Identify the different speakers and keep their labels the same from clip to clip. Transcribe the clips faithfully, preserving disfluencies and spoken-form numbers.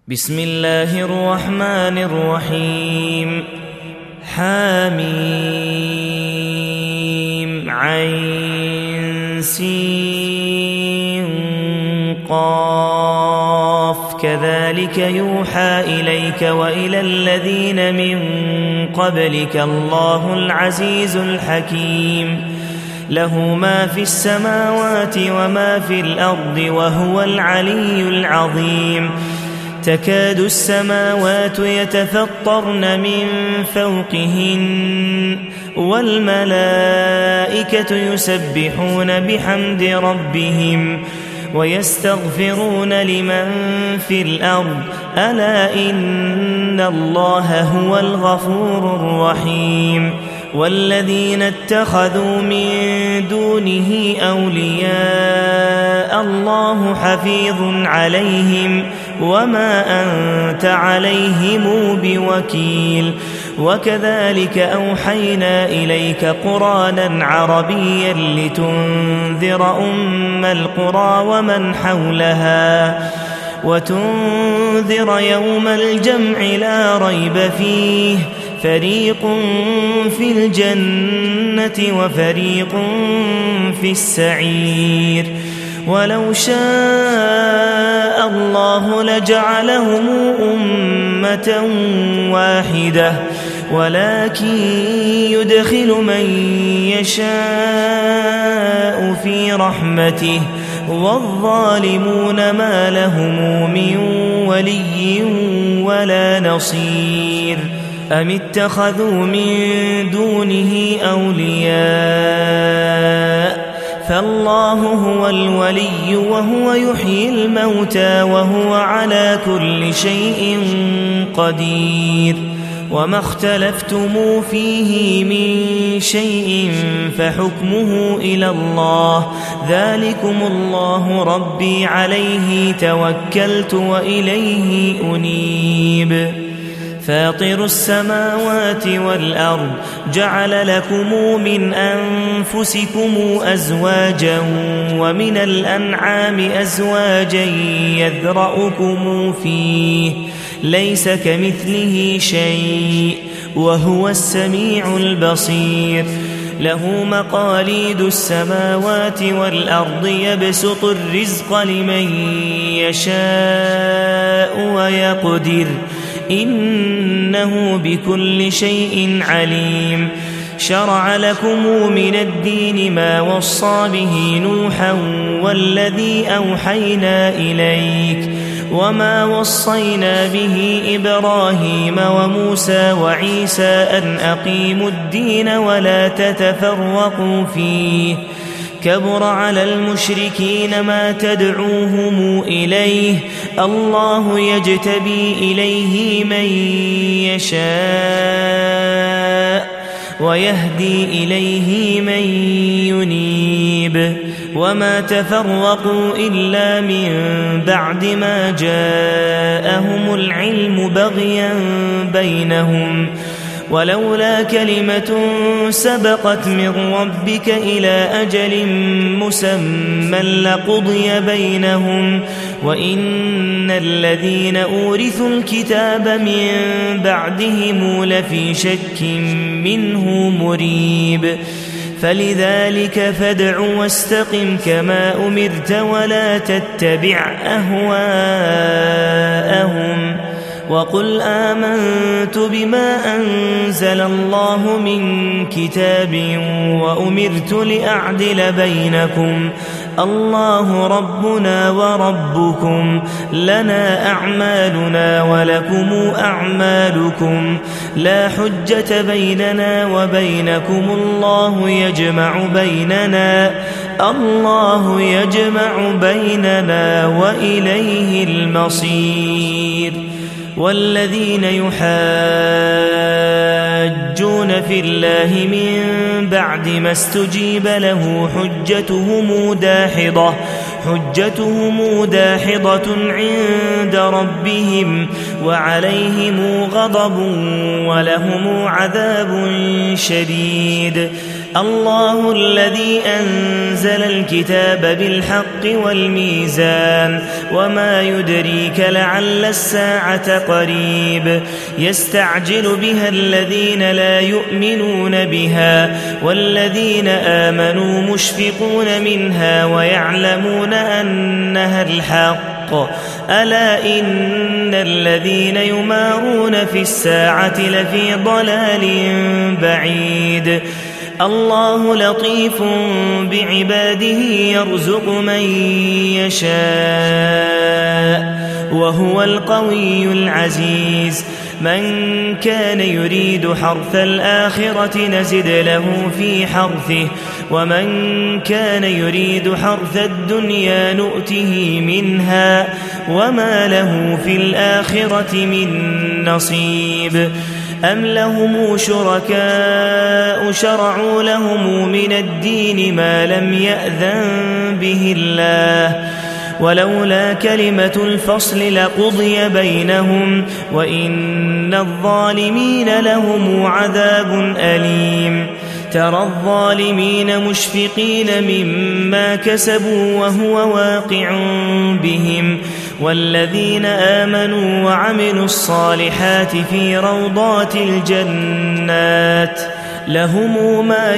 Speaker 1: بسم الله الرحمن الرحيم. حاميم عين سين قاف كذلك يوحى إليك وإلى الذين من قبلك الله العزيز الحكيم له ما في السماوات وما في الأرض وهو العلي العظيم. تكاد السماوات يتفطرن من فوقهن والملائكة يسبحون بحمد ربهم ويستغفرون لمن في الأرض ألا إن الله هو الغفور الرحيم. والذين اتخذوا من دونه أولياء الله حفيظ عليهم وما أنت عليهم بوكيل. وكذلك أوحينا إليك قرآنا عربيا لتنذر أم القرى ومن حولها وتنذر يوم الجمع لا ريب فيه فريق في الجنة وفريق في السعير. ولو شاء الله لجعلهم أمة واحدة ولكن يدخل من يشاء في رحمته والظالمون ما لهم من ولي ولا نصير. أم اتخذوا من دونه أولياء فالله هو الولي وهو يحيي الموتى وهو على كل شيء قدير. وما اختلفتم فيه من شيء فحكمه إلى الله ذلكم الله ربي عليه توكلت وإليه أنيب. فاطر السماوات والأرض جعل لكم من أنفسكم أزواجا ومن الأنعام أزواجا يذرأكم فيه ليس كمثله شيء وهو السميع البصير. له مقاليد السماوات والأرض يبسط الرزق لمن يشاء ويقدر إنه بكل شيء عليم. شرع لكم من الدين ما وصى به نوحا والذي أوحينا إليك وما وصينا به إبراهيم وموسى وعيسى أن أقيموا الدين ولا تتفرقوا فيه كبر على المشركين ما تدعوهم إليه الله يجتبي إليه من يشاء ويهدي إليه من ينيب. وما تفرقوا إلا من بعد ما جاءهم العلم بغيا بينهم ولولا كلمة سبقت من ربك إلى أجل مسمى لقضي بينهم وإن الذين أورثوا الكتاب من بعدهم لفي شك منه مريب. فلذلك فادع واستقم كما أمرت ولا تتبع أهواءهم وقل آمنت بما أنزل الله من كتاب وأمرت لأعدل بينكم الله ربنا وربكم لنا أعمالنا ولكم أعمالكم لا حجة بيننا وبينكم الله يجمع بيننا الله يجمع بيننا وإليه المصير. والذين يحاجون في الله من بعد ما استجيب له حجتهم داحضة حجتهم داحضة عند ربهم وعليهم غضب ولهم عذاب شديد. الله الذي أنزل الكتاب بالحق والميزان وما يدريك لعل الساعة قريب يستعجل بها الذين لا يؤمنون بها والذين آمنوا مشفقون منها ويعلمون أنها الحق ألا إن الذين يمارون في الساعة لفي ضلال بعيد الله لطيف بعباده يرزق من يشاء وهو القوي العزيز من كان يريد حرث الآخرة نزد له في حرثه ومن كان يريد حرث الدنيا نؤته منها وما له في الآخرة من نصيب أم لهم شركاء شرعوا لهم من الدين ما لم يأذن به الله ولولا كلمة الفصل لقضي بينهم وإن الظالمين لهم عذاب أليم ترى الظالمين مشفقين مما كسبوا وهو واقع بهم والذين آمنوا وعملوا الصالحات في روضات الجنات لهم ما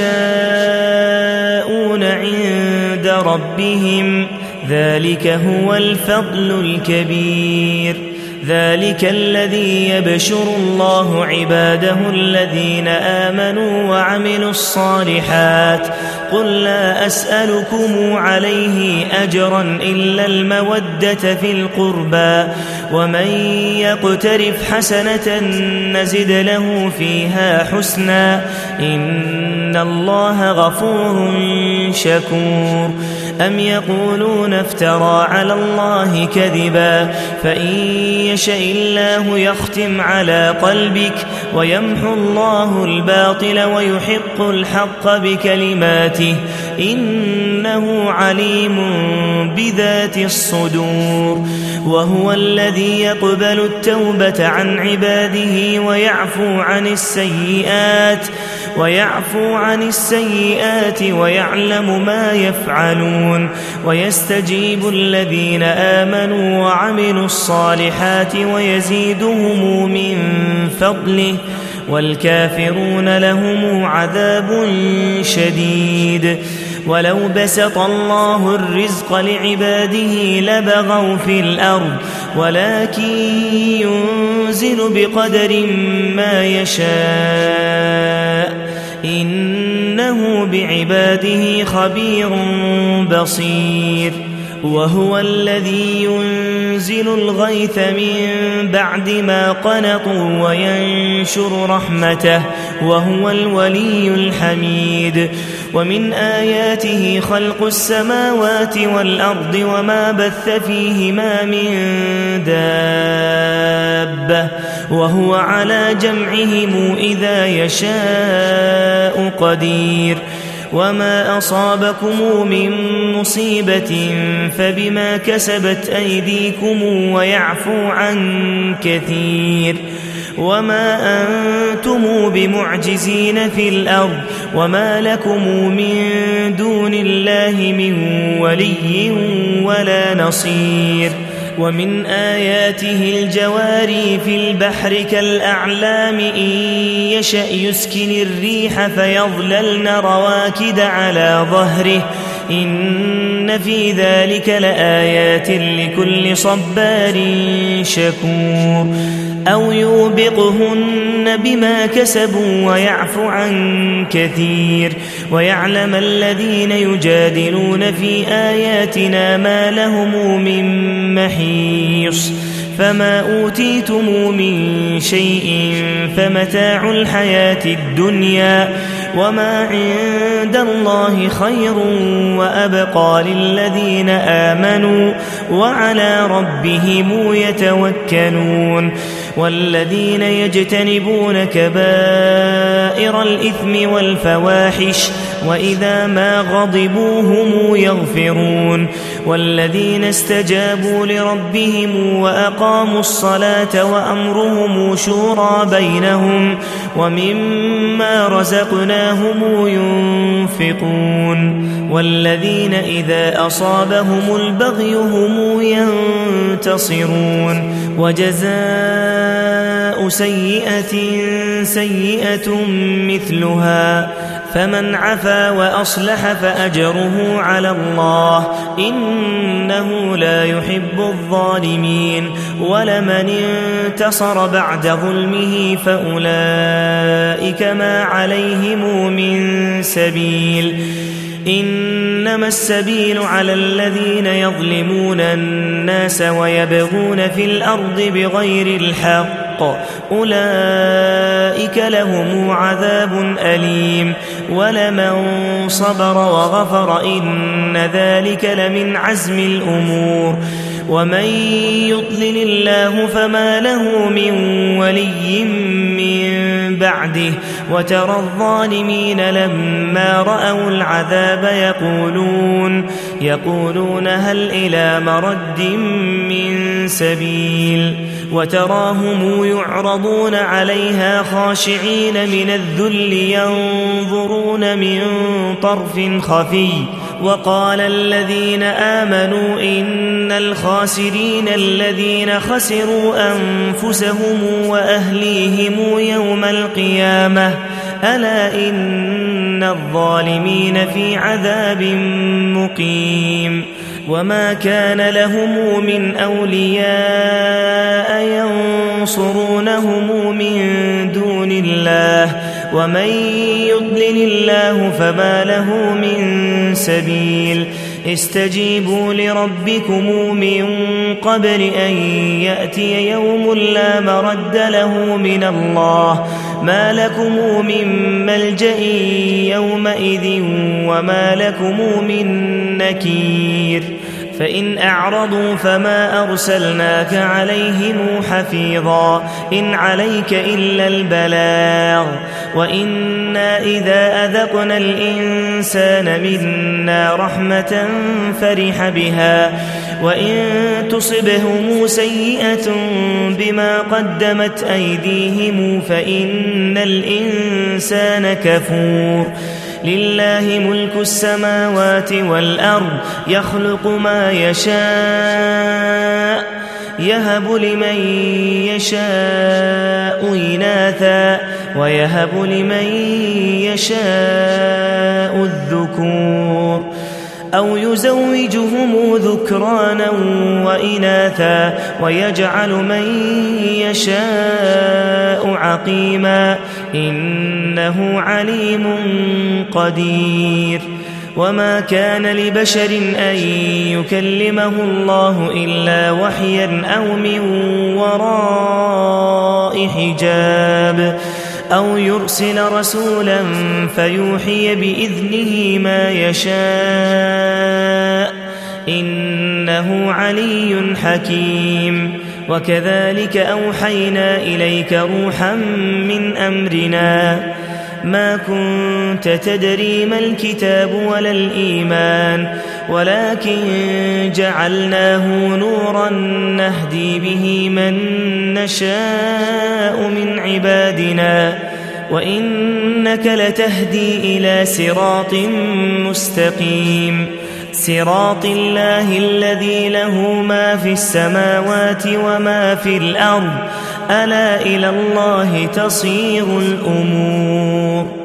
Speaker 1: يشاءون عند ربهم ذلك هو الفضل الكبير ذلك الذي يبشر الله عباده الذين آمنوا وعملوا الصالحات قل لا أسألكم عليه أجرا إلا المودة في القربى ومن يقترف حسنة نزد له فيها حسنا إن الله غفور شكور أم يقولون افترى على الله كذبا فإن يشاء الله يختم على قلبك ويمحو الله الباطل ويحق الحق بكلماته إنه عليم بذات الصدور وهو الذي يقبل التوبة عن عباده ويعفو عن السيئات ويعفو عن السيئات ويعلم ما يفعلون ويستجيب الذين آمنوا وعملوا الصالحات ويزيدهم من فضله والكافرون لهم عذاب شديد ولو بسط الله الرزق لعباده لبغوا في الأرض ولكن ينزل بقدر ما يشاء إنه بعباده خبير بصير وهو الذي ينزل الغيث من بعد ما قنطوا وينشر رحمته وهو الولي الحميد ومن آياته خلق السماوات والأرض وما بث فيهما من دابة وهو على جمعهم إذا يشاء قدير وما أصابكم من مصيبة فبما كسبت أيديكم ويعفو عن كثير وما أنتم بمعجزين في الأرض وما لكم من دون الله من ولي ولا نصير ومن آياته الجواري في البحر كالأعلام إن يشأ يسكن الريح فيظللن رواكد على ظهره إن في ذلك لآيات لكل صبار شكور أو يوبقهن بما كسبوا ويعفو عن كثير ويعلم الذين يجادلون في آياتنا ما لهم من محيص فما أوتيتم من شيء فمتاع الحياة الدنيا وما عند الله خير وأبقى للذين آمنوا وعلى ربهم يتوكلون والذين يجتنبون كبائر الإثم والفواحش وإذا ما غضبوا هم يغفرون والذين استجابوا لربهم وأقاموا الصلاة وأمرهم شورى بينهم ومما رزقناهم ينفقون والذين إذا أصابهم البغي هم ينتصرون وجزاء سيئة سيئة مثلها فمن عفا وأصلح فأجره على الله إنه لا يحب الظالمين ولمن انتصر بعد ظلمه فأولئك ما عليهم من سبيل إنما السبيل على الذين يظلمون الناس ويبغون في الأرض بغير الحق أولئك لهم عذاب أليم ولمن صبر وغفر إن ذلك لمن عزم الأمور ومن يضلل الله فما له من ولي من بعده وترى الظالمين لما رأوا العذاب يقولون يقولون هل إلى مرد من سبيل وتراهم يعرضون عليها خاشعين من الذل ينظرون من طرف خفي وقال الذين آمنوا إن الخاسرين الذين خسروا أنفسهم وأهليهم يوم القيامة ألا إن الظالمين في عذاب مقيم وما كان لهم من أولياء ينصرونهم من دون الله ومن يضلل الله فما له من سبيل استجيبوا لربكم من قبل أن يأتي يوم لا مرد له من الله ما لكم من ملجأ يومئذ وما لكم من نكير فإن أعرضوا فما أرسلناك عليهم حفيظا إن عليك إلا البلاغ وإنا إذا أذقنا الإنسان منا رحمة فرح بها وإن تصبهم سيئة بما قدمت أيديهم فإن الإنسان كفور لله ملك السماوات والأرض يخلق ما يشاء يهب لمن يشاء إناثا ويهب لمن يشاء الذكور أو يزوجهم ذكرانا وإناثا ويجعل من يشاء عقيما إنه عليم قدير وما كان لبشر أن يكلمه الله إلا وحيا أو من وراء حجاب أو يرسل رسولا فيوحي بإذنه ما يشاء إنه علي حكيم وكذلك أوحينا إليك روحا من أمرنا ما كنت تدري ما الكتاب ولا الإيمان ولكن جعلناه نورا نهدي به من نشاء من عبادنا وإنك لتهدي إلى صراط مستقيم صراط الله الذي له ما في السماوات وما في الأرض ألا إلى الله تصير الأمور